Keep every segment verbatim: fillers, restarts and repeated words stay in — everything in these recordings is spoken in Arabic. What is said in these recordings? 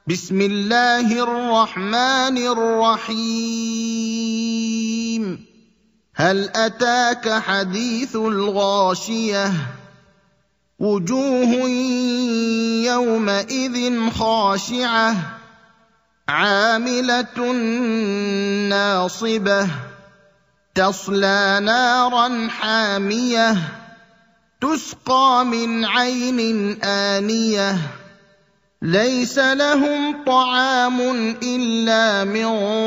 بسم الله الرحمن الرحيم هل أتاك حديث الغاشية وجوه يومئذ خاشعة عاملة ناصبة تصلى نارا حامية تسقى من عين آنية ليس لهم طعام إلا من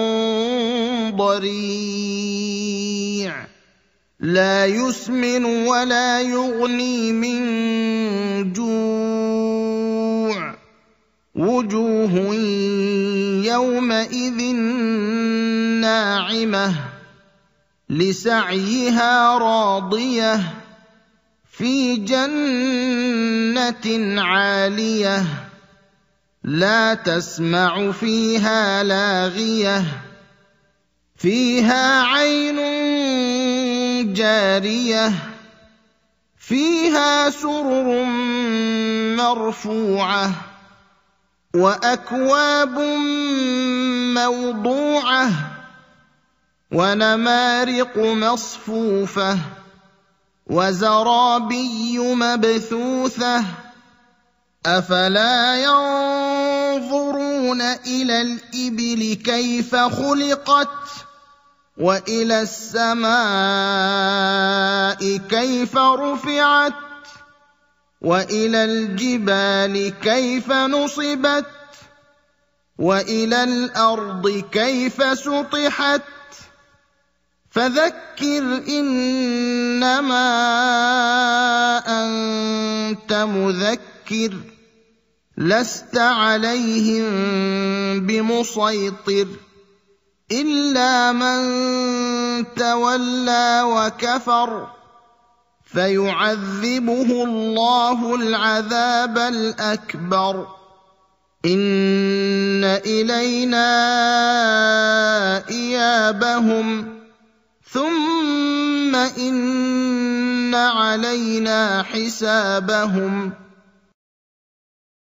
ضريع لا يسمن ولا يغني من جوع وجوه يومئذ ناعمة لسعيها راضية في جنة عالية لا تسمع فيها لاغية فيها عين جارية فيها سرر مرفوعة وأكواب موضوعة ونمارق مصفوفة وزرابي مبثوثة أفلا ينظرون إلى الإبل كيف خلقت وإلى السماء كيف رفعت وإلى الجبال كيف نصبت وإلى الأرض كيف سطحت فذكر إنما أنت مذكر لست عليهم بمسيطر إلا من تولى وكفر فيعذبه الله العذاب الأكبر إن إلينا إيابهم ثم إن علينا حسابهم